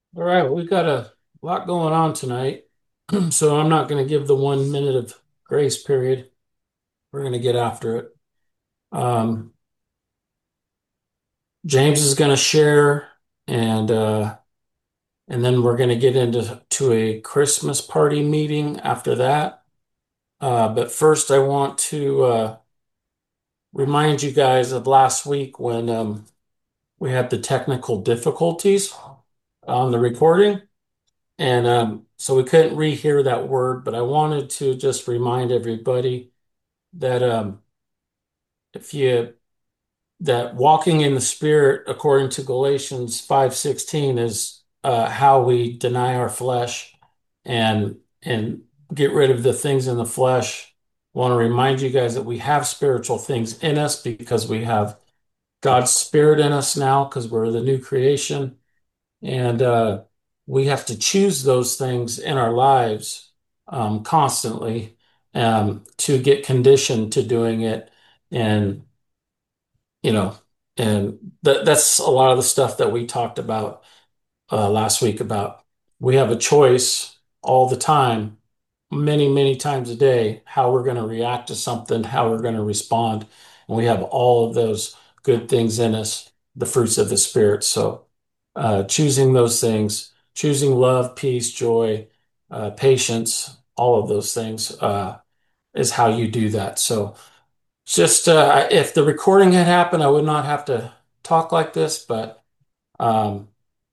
All right, well, we've got a lot going on tonight, so I'm not going to give the 1 minute of grace period. We're going to get after it. Um, James is going to share, and and then we're going to get into a Christmas party meeting after that. But first, I want to remind you guys of last week when we had the technical difficulties on the recording. And so we couldn't rehear that word, but I wanted to just remind everybody that if you that walking in the Spirit, according to Galatians 5:16, is how we deny our flesh and get rid of the things in the flesh. I want to remind you guys that we have spiritual things in us because we have God's Spirit in us now because we're the new creation. And we have to choose those things in our lives constantly to get conditioned to doing it. And, you know, and that's a lot of the stuff that we talked about last week about we have a choice all the time, many, many times a day, how we're going to react to something, how we're going to respond. And we have all of those good things in us, the fruits of the Spirit. So choosing those things, choosing love, peace, joy, patience, all of those things is how you do that. So just if the recording had happened, I would not have to talk like this, but um,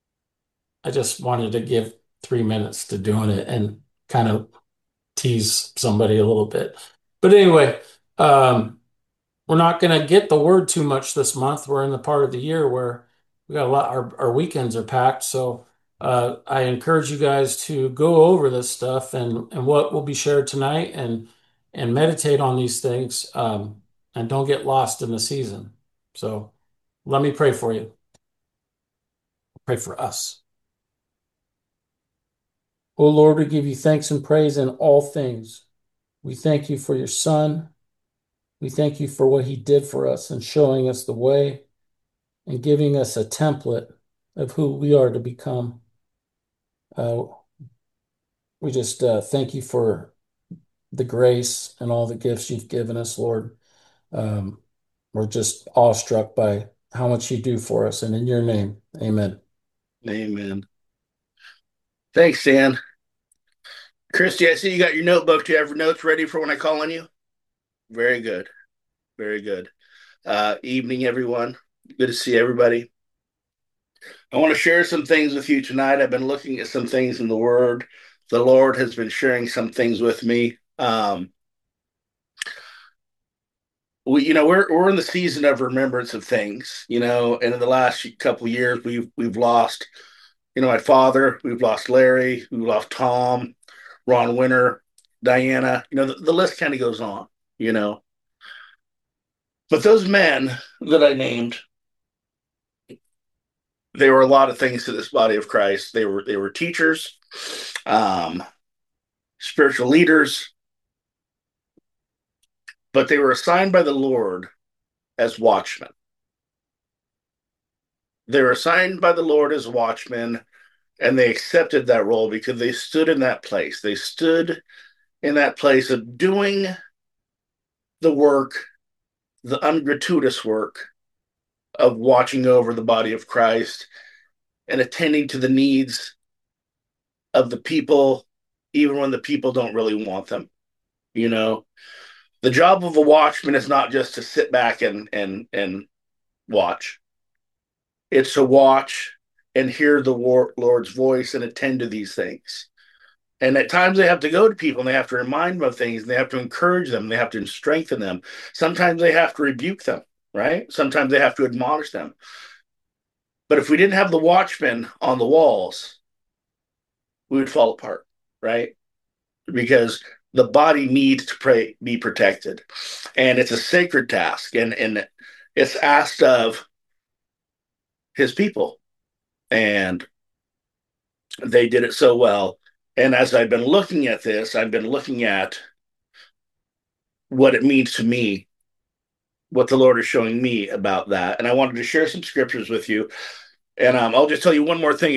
I just wanted to give 3 minutes to doing it and kind of tease somebody a little bit. But anyway, um, we're not going to get the word too much this month. We're in the part of the year where we got a lot, our weekends are packed. So I encourage you guys to go over this stuff and what will be shared tonight and meditate on these things and don't get lost in the season. So let me pray for you. Pray for us. Oh Lord, we give you thanks and praise in all things. We thank you for your Son. We thank you for what he did for us and showing us the way and giving us a template of who we are to become. Uh, we just thank you for the grace and all the gifts you've given us, Lord. Um, we're just awestruck by how much you do for us. And in your name, amen. Amen. Thanks, Dan. Christy, I see you got your notebook. Do you have your notes ready for when I call on you? Very good. Very good. Evening, everyone. Good to see everybody. I want to share some things with you tonight. I've been looking at some things in the Word. The Lord has been sharing some things with me. We're in the season of remembrance of things, and in the last couple of years, we've lost, my father, we've lost Larry, we've lost Tom, Ron Winter, Diana. The list kind of goes on, you know. But those men that I named, they were a lot of things to this body of Christ. They were teachers, um, spiritual leaders, but they were assigned by the Lord as watchmen. They were assigned by the Lord as watchmen, and they accepted that role because they stood in that place. They stood in that place of doing the work, the ungratuitous work of watching over the body of Christ and attending to the needs of the people, even when the people don't really want them. You know, the job of a watchman is not just to sit back and watch. It's to watch and hear the Lord's voice and attend to these things. And at times they have to go to people and they have to remind them of things and they have to encourage them, they have to strengthen them. Sometimes they have to rebuke them, right? Sometimes they have to admonish them. But if we didn't have the watchmen on the walls, we would fall apart, right? Because the body needs to be protected. And it's a sacred task and it's asked of his people. And they did it so well. And as I've been looking at this, I've been looking at what it means to me, what the Lord is showing me about that. And I wanted to share some scriptures with you. And I'll just tell you one more thing about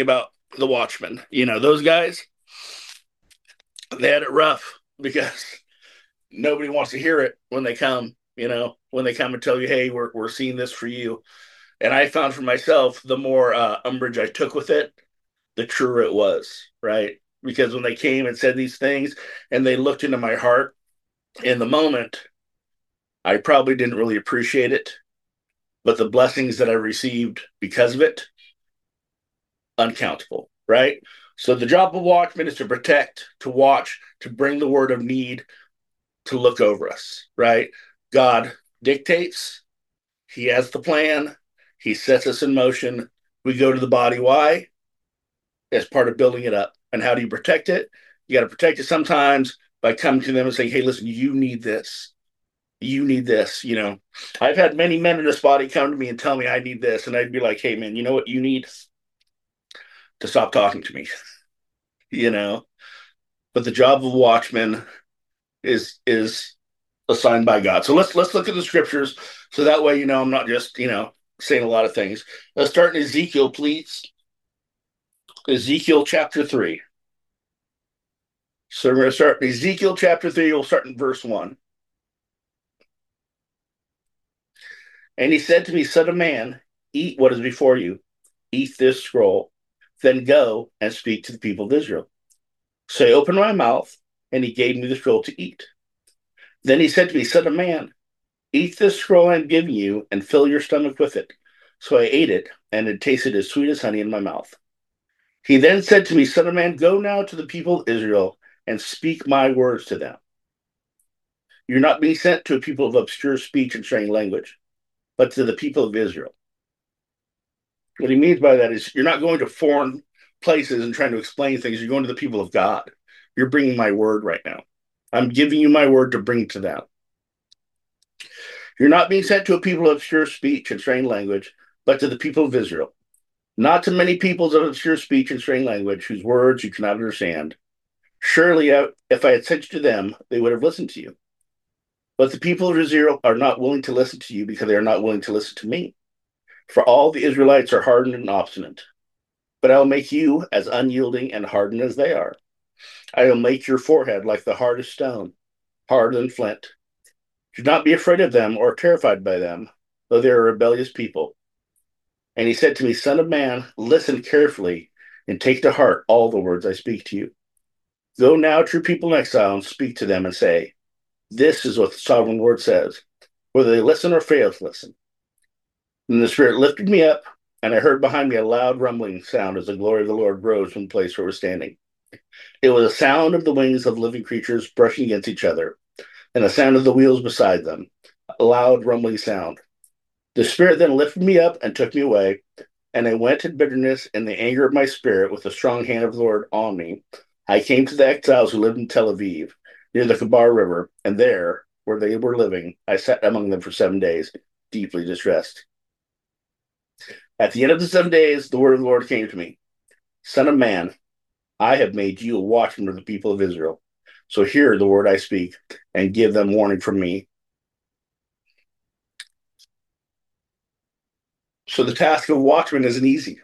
the Watchmen. Those guys, they had it rough because nobody wants to hear it when they come. When they come and tell you, "Hey, we're seeing this for you." And I found for myself, the more umbrage I took with it, the truer it was, right? Because when they came and said these things and they looked into my heart in the moment, I probably didn't really appreciate it. But the blessings that I received because of it, uncountable, right? So the job of watchman is to protect, to watch, to bring the word of need, to look over us, right? God dictates, He has the plan, He sets us in motion. We go to the body. Why? As part of building it up. And how do you protect it? You got to protect it sometimes by coming to them and saying, "Hey, listen, you need this. You need this." I've had many men in this body come to me and tell me I need this. And I'd be like, "Hey, man, you know what you need? To stop talking to me." you know. But the job of watchman is assigned by God. So let's look at the scriptures so that way I'm not just saying a lot of things. Let's start in Ezekiel, please. Ezekiel chapter 3. So we're going to start in Ezekiel chapter 3. We'll start in verse 1. And he said to me, "Son of man, eat what is before you, eat this scroll, then go and speak to the people of Israel." So I opened my mouth, and he gave me the scroll to eat. Then he said to me, "Son of man, eat this scroll I'm giving you, and fill your stomach with it." So I ate it, and it tasted as sweet as honey in my mouth. He then said to me, "Son of man, go now to the people of Israel, and speak my words to them. You're not being sent to a people of obscure speech and strange language, but to the people of Israel." What he means by that is you're not going to foreign places and trying to explain things. You're going to the people of God. You're bringing my word right now. I'm giving you my word to bring to them. You're not being sent to a people of obscure speech and strange language, but to the people of Israel. Not to many peoples of obscure speech and strange language whose words you cannot understand. Surely, if I had sent you to them, they would have listened to you. But the people of Israel are not willing to listen to you because they are not willing to listen to me. For all the Israelites are hardened and obstinate. But I will make you as unyielding and hardened as they are. I will make your forehead like the hardest stone, harder than flint. Do not be afraid of them or terrified by them, though they are a rebellious people. And he said to me, "Son of man, listen carefully and take to heart all the words I speak to you. Go now to your people in exile and speak to them and say, 'This is what the sovereign Lord says,' whether they listen or fail to listen." And the Spirit lifted me up, and I heard behind me a loud rumbling sound as the glory of the Lord rose from the place where I was standing. It was a sound of the wings of living creatures brushing against each other, and the sound of the wheels beside them, a loud rumbling sound. The Spirit then lifted me up and took me away, and I went in bitterness and the anger of my spirit with the strong hand of the Lord on me. I came to the exiles who lived in Tel Aviv, near the Kabar River, and there, where they were living, I sat among them for 7 days, deeply distressed. At the end of the 7 days, the word of the Lord came to me. "Son of man, I have made you a watchman for the people of Israel. So hear the word I speak and give them warning from me." So the task of a watchman isn't easy,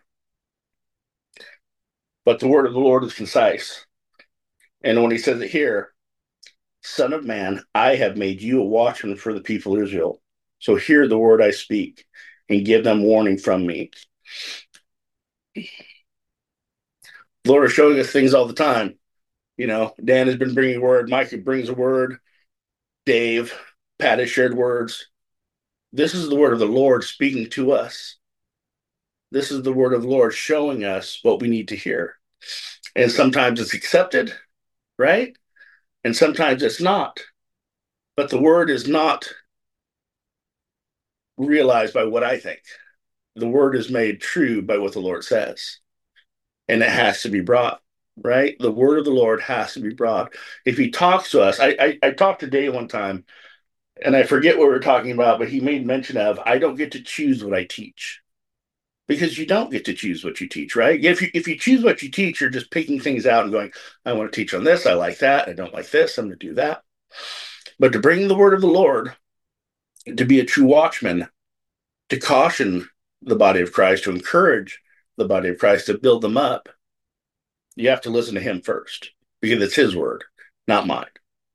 but the word of the Lord is concise. And when he says it here, "Son of man, I have made you a watchman for the people of Israel. So hear the word I speak and give them warning from me." The Lord is showing us things all the time. Dan has been bringing a word. Mike brings a word. Dave, Pat has shared words. This is the word of the Lord speaking to us. This is the word of the Lord showing us what we need to hear. And sometimes it's accepted, right? And sometimes it's not. But the word is not realized by what I think. The word is made true by what the Lord says. And it has to be brought, right? The word of the Lord has to be brought. If he talks to us, I talked to Dave one time, and I forget what we were talking about, but he made mention of, I don't get to choose what I teach. Because you don't get to choose what you teach, right? If you choose what you teach, you're just picking things out and going, "I want to teach on this. I like that. I don't like this. I'm going to do that." But to bring the word of the Lord, to be a true watchman, to caution the body of Christ, to encourage the body of Christ, to build them up, You have to listen to him first because it's his word, not mine.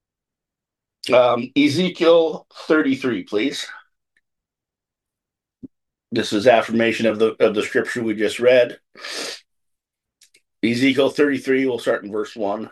Ezekiel 33, please. This is affirmation of the scripture we just read. Ezekiel 33, we'll start in verse 1.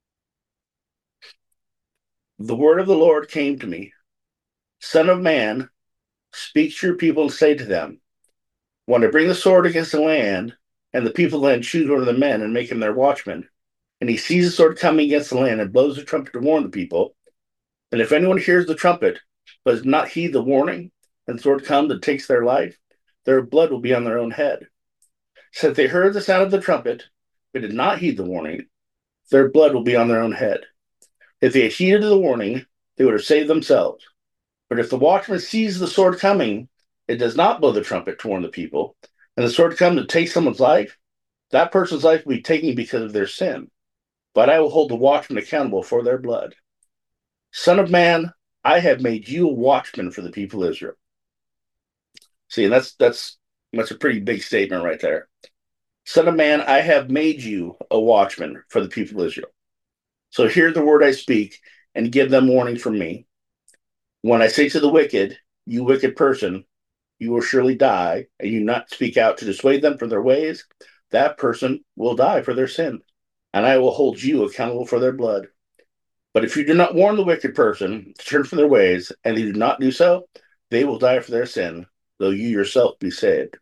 The word of the Lord came to me, Son of man, speak to your people and say to them, when I bring the sword against the land, and the people then choose one of the men and make him their watchman, and he sees the sword coming against the land and blows the trumpet to warn the people, and if anyone hears the trumpet, but does not heed the warning, and the sword comes and takes their life, their blood will be on their own head. Since they heard the sound of the trumpet, but did not heed the warning, their blood will be on their own head. If they had heeded the warning, they would have saved themselves. But if the watchman sees the sword coming, it does not blow the trumpet to warn the people, and the sword comes to take someone's life, that person's life will be taken because of their sin. But I will hold the watchman accountable for their blood. Son of man, I have made you a watchman for the people of Israel. See, and that's a pretty big statement right there. Son of man, I have made you a watchman for the people of Israel. So hear the word I speak and give them warning from me. When I say to the wicked, you wicked person, you will surely die, and you not speak out to dissuade them from their ways, that person will die for their sin, and I will hold you accountable for their blood. But if you do not warn the wicked person to turn from their ways, and they do not do so, they will die for their sin, though you yourself be saved.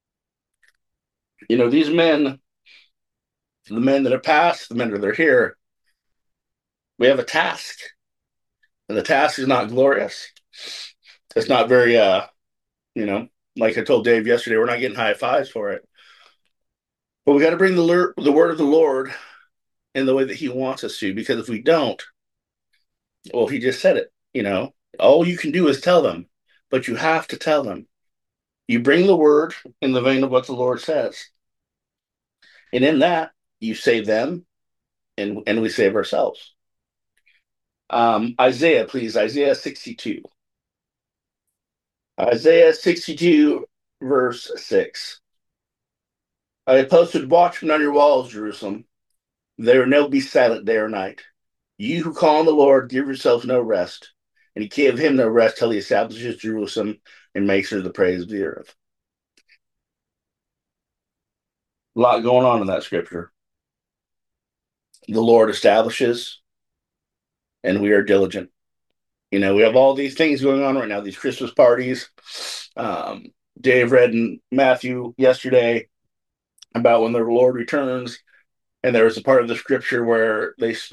These men, the men that have passed, the men that are here, we have a task, and the task is not glorious. It's not very, you know, like I told Dave yesterday, we're not getting high fives for it. But we got to bring the word of the Lord in the way that He wants us to, because if we don't, well, He just said it. All you can do is tell them, but you have to tell them. You bring the word in the vein of what the Lord says. And in that, you save them and we save ourselves. Isaiah, please. Isaiah 62. Isaiah 62, verse 6. I have posted watchmen on your walls, Jerusalem. They will never be silent day or night. You who call on the Lord, give yourselves no rest, and He gave him no rest till He establishes Jerusalem and makes her the praise of the earth. A lot going on in that scripture. The Lord establishes, and we are diligent. We have all these things going on right now, these Christmas parties. Dave read in Matthew yesterday about when the Lord returns, and there was a part of the scripture where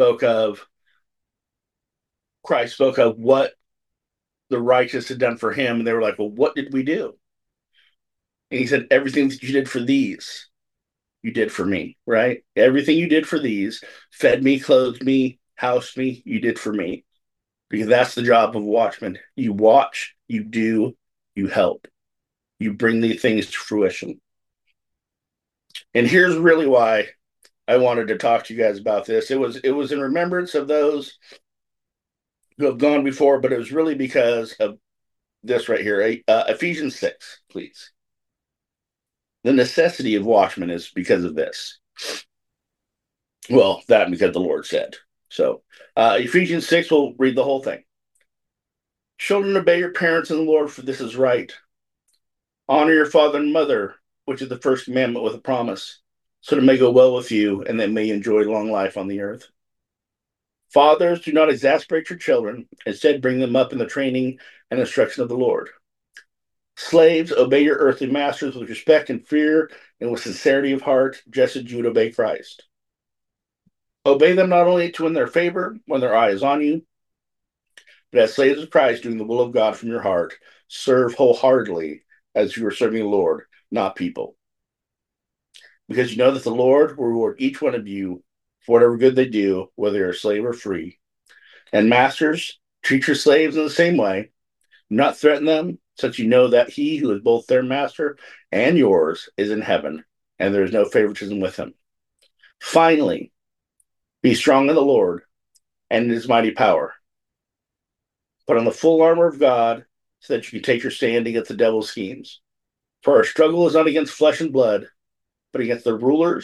Christ spoke of what the righteous had done for him, and they were like, well, what did we do? And he said, everything that you did for these, you did for me, right? Everything you did for these, fed me, clothed me, housed me, you did for me. Because that's the job of a watchman. You watch, you do, you help. You bring these things to fruition. And here's really why I wanted to talk to you guys about this. It was in remembrance of those who have gone before, but it was really because of this right here. Ephesians 6, please. The necessity of watchmen is because of this. Well, that because the Lord said. So Ephesians 6, we'll read the whole thing. Children, obey your parents in the Lord, for this is right. Honor your father and mother, which is the first commandment with a promise, so that it may go well with you and that may enjoy long life on the earth. Fathers, do not exasperate your children. Instead, bring them up in the training and instruction of the Lord. Slaves, obey your earthly masters with respect and fear and with sincerity of heart, just as you would obey Christ. Obey them not only to win their favor when their eye is on you, but as slaves of Christ, doing the will of God from your heart, serve wholeheartedly as you are serving the Lord, not people. Because you know that the Lord will reward each one of you for whatever good they do, whether you're a slave or free. And masters, treat your slaves in the same way. Do not threaten them, since you know that He who is both their master and yours is in heaven, and there is no favoritism with Him. Finally, be strong in the Lord and in His mighty power. Put on the full armor of God so that you can take your stand against the devil's schemes. For our struggle is not against flesh and blood, but against the rulers,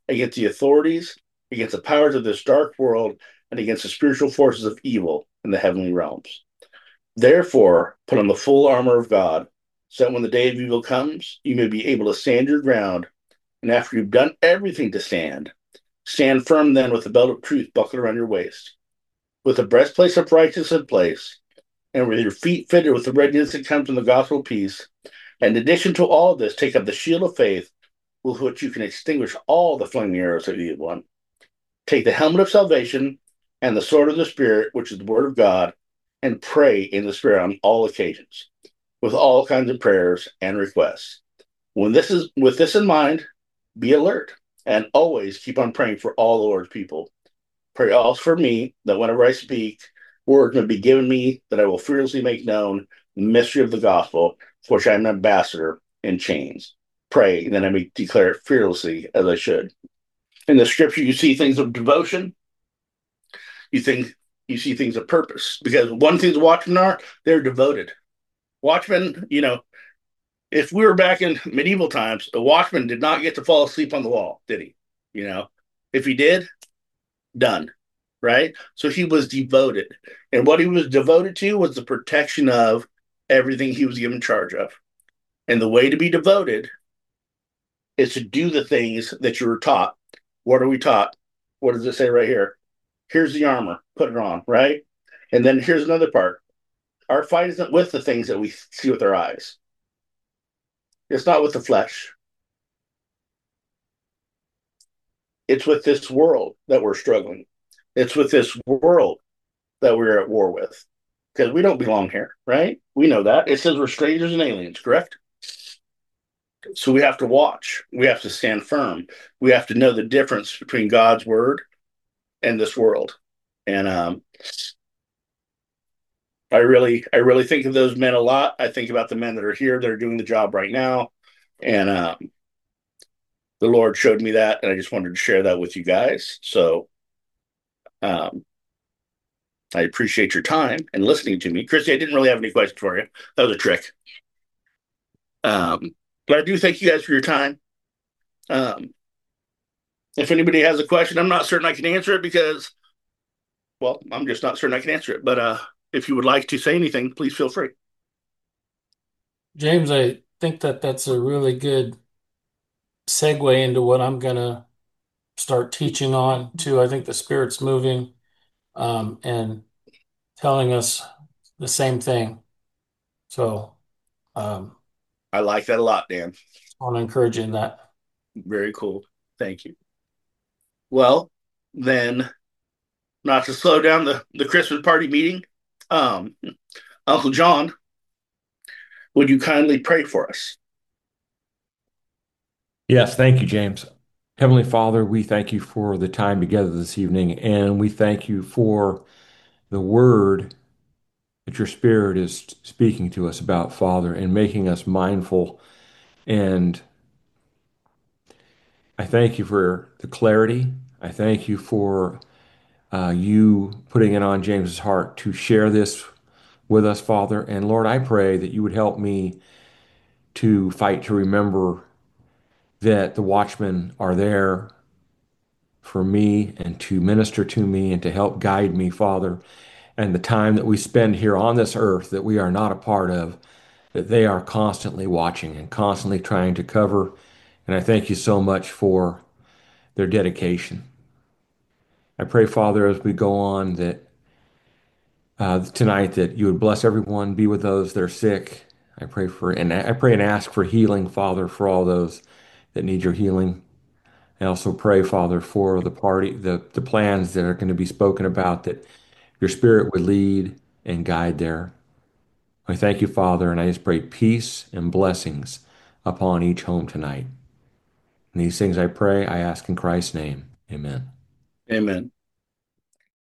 against the authorities, against the powers of this dark world, and against the spiritual forces of evil in the heavenly realms. Therefore, put on the full armor of God, so that when the day of evil comes, you may be able to stand your ground. And after you've done everything to stand, stand firm then with the belt of truth buckled around your waist, with the breastplate of righteousness in place, and with your feet fitted with the readiness that comes from the gospel of peace. And in addition to all of this, take up the shield of faith, with which you can extinguish all the flaming arrows of the evil one. Take the helmet of salvation and the sword of the Spirit, which is the word of God, and pray in the Spirit on all occasions, with all kinds of prayers and requests. When this is with this in mind, be alert and always keep on praying for all the Lord's people. Pray also for me that whenever I speak, words may be given me that I will fearlessly make known the mystery of the gospel, for which I am an ambassador in chains. Pray that I may declare it fearlessly as I should. In the scripture, you see things of devotion, you think you see things of purpose. Because one thing the watchmen are, they're devoted. Watchmen, if we were back in medieval times, a watchman did not get to fall asleep on the wall, did he? If he did, done. Right? So he was devoted. And what he was devoted to was the protection of everything he was given charge of. And the way to be devoted is to do the things that you were taught. What are we taught? What does it say right here? Here's the armor, put it on, right? And then here's another part. Our fight isn't with the things that we see with our eyes. It's not with the flesh. It's with this world that we're struggling. It's with this world that we're at war with because we don't belong here, right? We know that. It says we're strangers and aliens, correct? So we have to watch. We have to stand firm. We have to know the difference between God's word and this world. And I really think of those men a lot. I think about the men that are here that are doing the job right now. And the Lord showed me that, and I just wanted to share that with you guys. So um, I appreciate your time and listening to me. Christy, I didn't really have any questions for you. That was a trick. Um, but I do thank you guys for your time. Um, if anybody has a question, I'm not certain I can answer it because, well, I'm just not certain I can answer it. But if you would like to say anything, please feel free. James, I think that that's a really good segue into what I'm gonna start teaching on too. I think the Spirit's moving and telling us the same thing. So um, I like that a lot, Dan. I want to encourage you in that. Very cool. Thank you. Well, then, not to slow down the Christmas party meeting, um, Uncle John, would you kindly pray for us? Yes, thank you, James. Heavenly Father, we thank you for the time together this evening, and we thank you for the word that your Spirit is speaking to us about, Father, and making us mindful. And I thank you for the clarity. I thank you for you putting it on James's heart to share this with us, Father. And Lord, I pray that you would help me to fight to remember that the watchmen are there for me and to minister to me and to help guide me, Father. And the time that we spend here on this earth that we are not a part of, that they are constantly watching and constantly trying to cover. And I thank you so much for their dedication. I pray, Father, as we go on that tonight, that you would bless everyone, be with those that are sick. I pray and ask for healing, Father, for all those that need your healing. I also pray, Father, for the party, the plans that are going to be spoken about, that your Spirit would lead and guide there. I thank you, Father, and I just pray peace and blessings upon each home tonight. And these things I pray, I ask in Christ's name. Amen. Amen.